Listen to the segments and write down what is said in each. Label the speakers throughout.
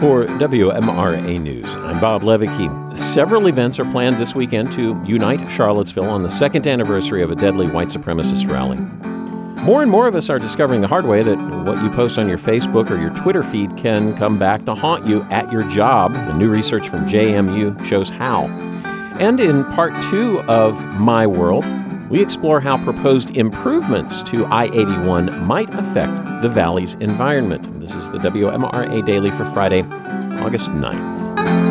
Speaker 1: For WMRA News, I'm Bob Levicki. Several events are planned this weekend to unite Charlottesville on the second anniversary of a deadly white supremacist rally. More and more of us are discovering the hard way that what you post on your Facebook or your Twitter feed can come back to haunt you at your job. The new research from JMU shows how. And in part 2 of My World, we explore how proposed improvements to I-81 might affect the Valley's environment. This is the WMRA Daily for Friday, August 9th.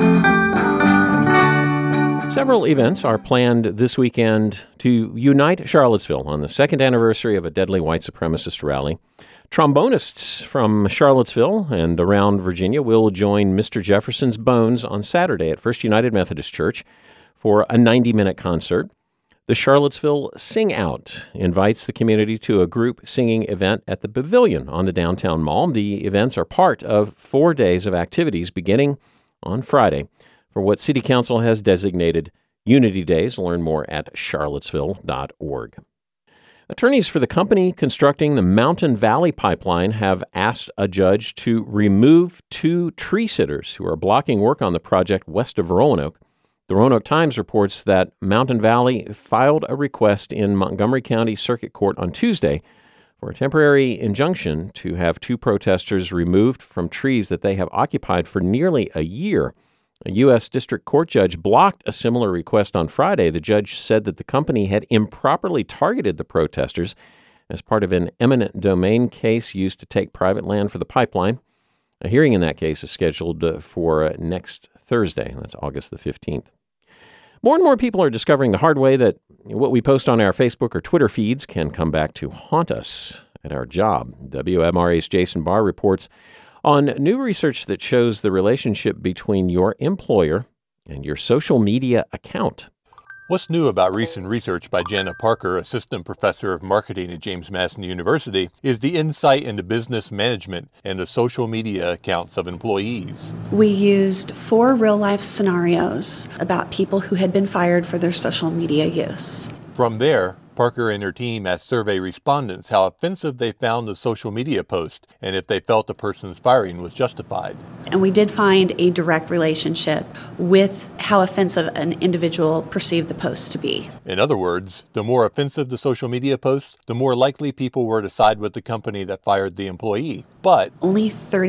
Speaker 1: Several events are planned this weekend to unite Charlottesville on the second anniversary of a deadly white supremacist rally. Trombonists from Charlottesville and around Virginia will join Mr. Jefferson's Bones on Saturday at First United Methodist Church for a 90-minute concert. The Charlottesville Sing Out invites the community to a group singing event at the Pavilion on the downtown mall. The events are part of 4 days of activities beginning on Friday for what City Council has designated Unity Days. Learn more at charlottesville.org. Attorneys for the company constructing the Mountain Valley Pipeline have asked a judge to remove 2 tree sitters who are blocking work on the project west of Roanoke. The Roanoke Times reports that Mountain Valley filed a request in Montgomery County Circuit Court on Tuesday for a temporary injunction to have 2 protesters removed from trees that they have occupied for nearly a year. A U.S. District Court judge blocked a similar request on Friday. The judge said that the company had improperly targeted the protesters as part of an eminent domain case used to take private land for the pipeline. A hearing in that case is scheduled for next Thursday. That's August the 15th. More and more people are discovering the hard way that what we post on our Facebook or Twitter feeds can come back to haunt us at our job. WMRA's Jason Barr reports on new research that shows the relationship between your employer and your social media account.
Speaker 2: What's new about recent research by Jana Parker, assistant professor of marketing at James Madison University, is the insight into business management and the social media accounts of employees.
Speaker 3: We used 4 real-life scenarios about people who had been fired for their social media use.
Speaker 2: From there, Parker and her team asked survey respondents how offensive they found the social media post and if they felt the person's firing was justified.
Speaker 3: And we did find a direct relationship with how offensive an individual perceived the post to be.
Speaker 2: In other words, the more offensive the social media post, the more likely people were to side with the company that fired the employee. But
Speaker 3: only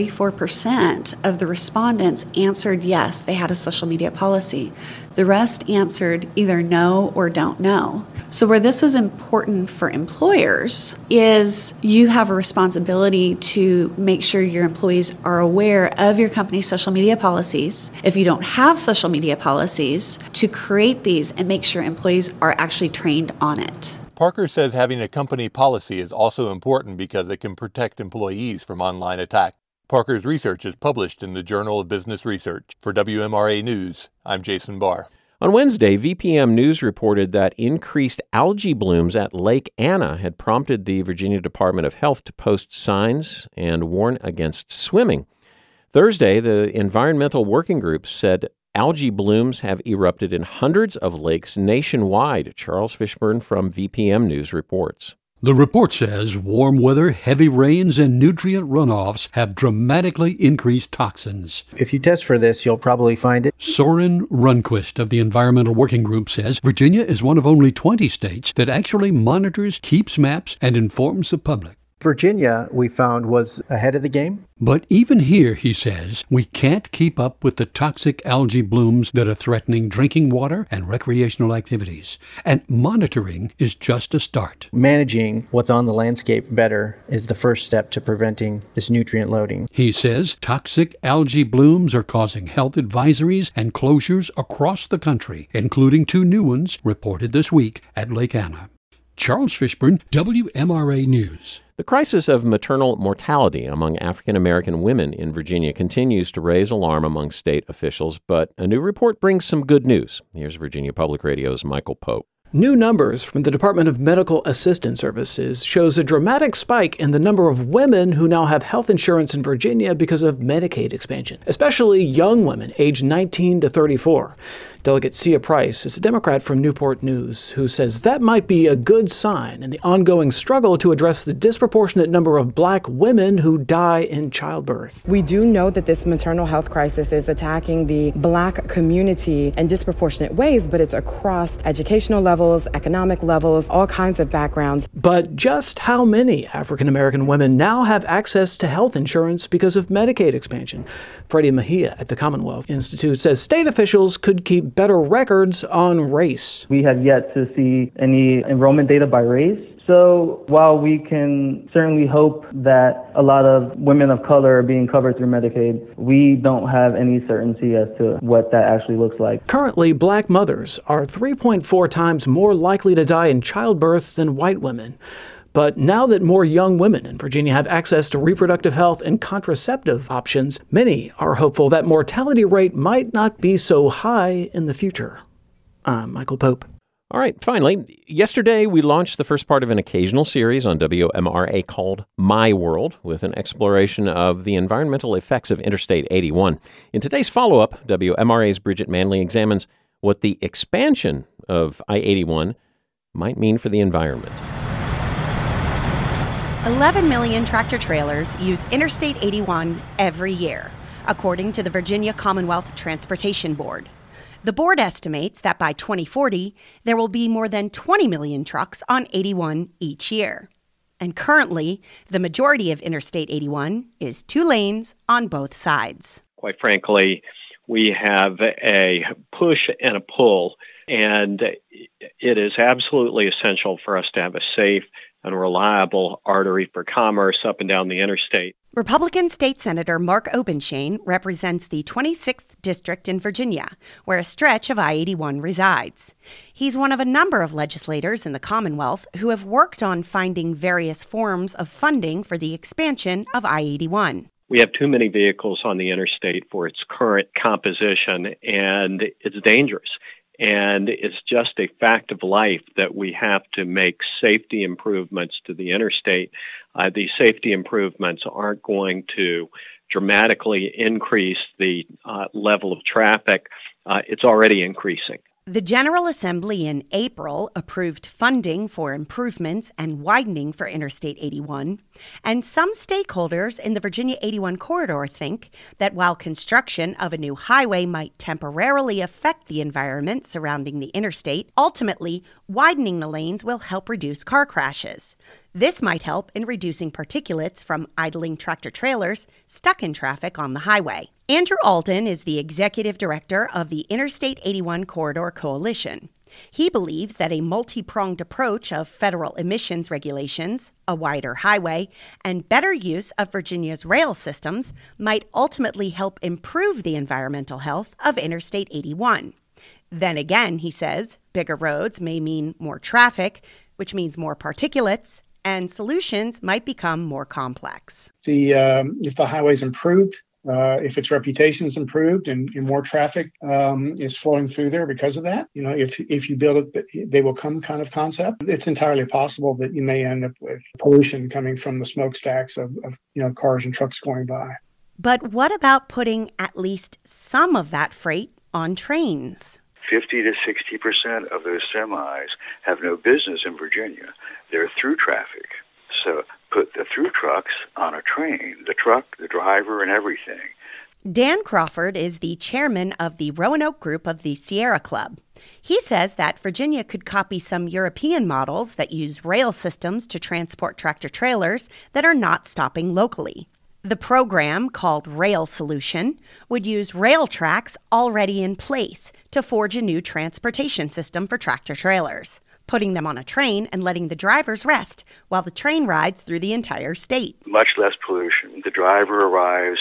Speaker 3: 34% of the respondents answered yes, they had a social media policy. The rest answered either no or don't know. So where this is important for employers is you have a responsibility to make sure your employees are aware of your company's social media policies. If you don't have social media policies, to create these and make sure employees are actually trained on it.
Speaker 2: Parker says having a company policy is also important because it can protect employees from online attack. Parker's research is published in the Journal of Business Research. For WMRA News, I'm Jason Barr.
Speaker 1: On Wednesday, VPM News reported that increased algae blooms at Lake Anna had prompted the Virginia Department of Health to post signs and warn against swimming. Thursday, the Environmental Working Group said algae blooms have erupted in hundreds of lakes nationwide. Charles Fishburne from VPM News reports.
Speaker 4: The report says warm weather, heavy rains, and nutrient runoffs have dramatically increased toxins.
Speaker 5: If you test for this, you'll probably find it.
Speaker 4: Soren Rundquist of the Environmental Working Group says Virginia is one of only 20 states that actually monitors, keeps maps, and informs the public.
Speaker 5: Virginia, we found, was ahead of the game.
Speaker 4: But even here, he says, we can't keep up with the toxic algae blooms that are threatening drinking water and recreational activities. And monitoring is just a start.
Speaker 5: Managing what's on the landscape better is the first step to preventing this nutrient loading.
Speaker 4: He says toxic algae blooms are causing health advisories and closures across the country, including 2 new ones reported this week at Lake Anna. Charles Fishburne, WMRA News.
Speaker 1: The crisis of maternal mortality among African American women in Virginia continues to raise alarm among state officials, but a new report brings some good news. Here's Virginia Public Radio's Michael Pope.
Speaker 6: New numbers from the Department of Medical Assistance Services shows a dramatic spike in the number of women who now have health insurance in Virginia because of Medicaid expansion, especially young women aged 19 to 34. Delegate Sia Price is a Democrat from Newport News who says that might be a good sign in the ongoing struggle to address the disproportionate number of black women who die in childbirth.
Speaker 7: We do know that this maternal health crisis is attacking the black community in disproportionate ways, but it's across educational levels, economic levels, all kinds of backgrounds.
Speaker 6: But just how many African American women now have access to health insurance because of Medicaid expansion? Freddie Mejia at the Commonwealth Institute says state officials could keep better records on race.
Speaker 8: We have yet to see any enrollment data by race. So while we can certainly hope that a lot of women of color are being covered through Medicaid, we don't have any certainty as to what that actually looks like.
Speaker 6: Currently, black mothers are 3.4 times more likely to die in childbirth than white women. But now that more young women in Virginia have access to reproductive health and contraceptive options, many are hopeful that mortality rate might not be so high in the future. I'm Michael Pope.
Speaker 1: All right, finally, yesterday we launched the first part of an occasional series on WMRA called My World, with an exploration of the environmental effects of Interstate 81. In today's follow-up, WMRA's Bridget Manley examines what the expansion of I-81 might mean for the environment.
Speaker 9: 11 million tractor-trailers use Interstate 81 every year, according to the Virginia Commonwealth Transportation Board. The board estimates that by 2040, there will be more than 20 million trucks on 81 each year. And currently, the majority of Interstate 81 is 2 lanes on both sides.
Speaker 10: Quite frankly, we have a push and a pull, and it is absolutely essential for us to have a safe and reliable artery for commerce up and down the interstate.
Speaker 9: Republican State Senator Mark Obenshain represents the 26th District in Virginia, where a stretch of I-81 resides. He's one of a number of legislators in the Commonwealth who have worked on finding various forms of funding for the expansion of I-81.
Speaker 10: We have too many vehicles on the interstate for its current composition, and it's dangerous. And it's just a fact of life that we have to make safety improvements to the interstate. These safety improvements aren't going to dramatically increase the level of traffic. It's already increasing.
Speaker 9: The General Assembly in April approved funding for improvements and widening for Interstate 81, and some stakeholders in the Virginia 81 corridor think that while construction of a new highway might temporarily affect the environment surrounding the interstate, ultimately, widening the lanes will help reduce car crashes. This might help in reducing particulates from idling tractor-trailers stuck in traffic on the highway. Andrew Alden is the executive director of the Interstate 81 Corridor Coalition. He believes that a multi-pronged approach of federal emissions regulations, a wider highway, and better use of Virginia's rail systems might ultimately help improve the environmental health of Interstate 81. Then again, he says, bigger roads may mean more traffic, which means more particulates, and solutions might become more complex.
Speaker 11: If the highway's improved, if its reputation is improved and more traffic is flowing through there because of that, if you build it, they will come kind of concept. It's entirely possible that you may end up with pollution coming from the smokestacks of cars and trucks going by.
Speaker 9: But what about putting at least some of that freight on trains?
Speaker 12: 50 to 60% of those semis have no business in Virginia. They're through traffic. So put the through trucks on a train, the truck, the driver, and everything.
Speaker 9: Dan Crawford is the chairman of the Roanoke group of the Sierra Club. He says that Virginia could copy some European models that use rail systems to transport tractor-trailers that are not stopping locally. The program, called Rail Solution, would use rail tracks already in place to forge a new transportation system for tractor-trailers, putting them on a train and letting the drivers rest while the train rides through the entire state.
Speaker 12: Much less pollution. The driver arrives,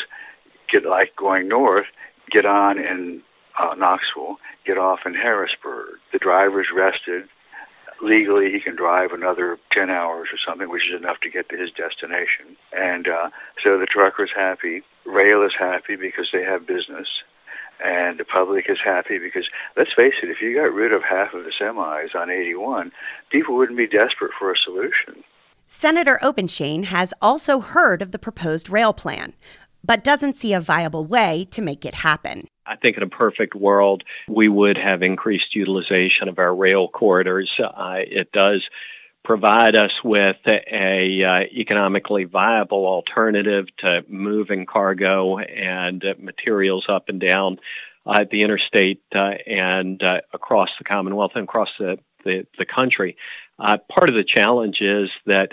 Speaker 12: going north, get on in Knoxville, get off in Harrisburg. The driver's rested. Legally, he can drive another 10 hours or something, which is enough to get to his destination. And so the trucker's happy. Rail is happy because they have business. and the public is happy because, let's face it, if you got rid of half of the semis on 81, people wouldn't be desperate for a solution.
Speaker 9: Senator Obenshain has also heard of the proposed rail plan, but doesn't see a viable way to make it happen.
Speaker 10: I think in a perfect world, we would have increased utilization of our rail corridors. It does provide us with a economically viable alternative to moving cargo and materials up and down the interstate and across the Commonwealth and across the country. Part of the challenge is that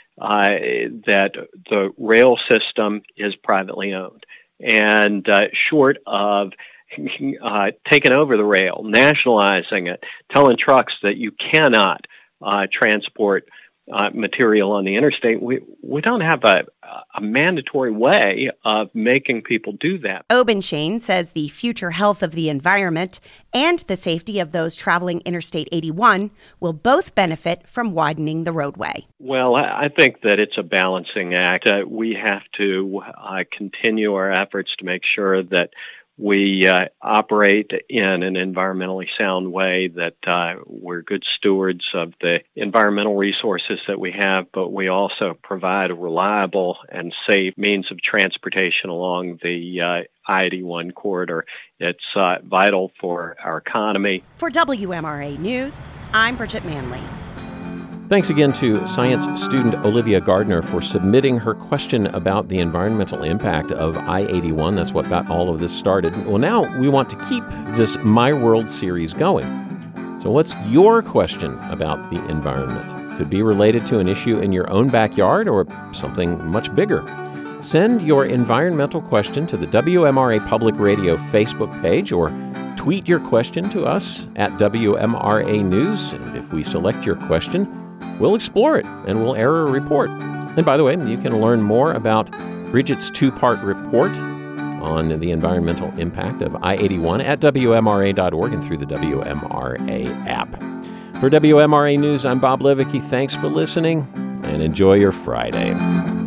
Speaker 10: the rail system is privately owned, and short of taking over the rail, nationalizing it, telling trucks that you cannot transport material on the interstate, we don't have a mandatory way of making people do that.
Speaker 9: Obenshain says the future health of the environment and the safety of those traveling Interstate 81 will both benefit from widening the roadway.
Speaker 10: Well, I think that it's a balancing act. We have to continue our efforts to make sure that we operate in an environmentally sound way, that we're good stewards of the environmental resources that we have, but we also provide a reliable and safe means of transportation along the I-81 corridor. It's vital for our economy.
Speaker 9: For WMRA News, I'm Bridget Manley.
Speaker 1: Thanks again to science student Olivia Gardner for submitting her question about the environmental impact of I-81. That's what got all of this started. Well, now we want to keep this My World series going. So what's your question about the environment? Could be related to an issue in your own backyard or something much bigger. Send your environmental question to the WMRA Public Radio Facebook page or tweet your question to us at WMRA News. And if we select your question, we'll explore it and we'll air a report. And by the way, you can learn more about Bridget's two-part report on the environmental impact of I-81 at WMRA.org and through the WMRA app. For WMRA News, I'm Bob Levicki. Thanks for listening and enjoy your Friday.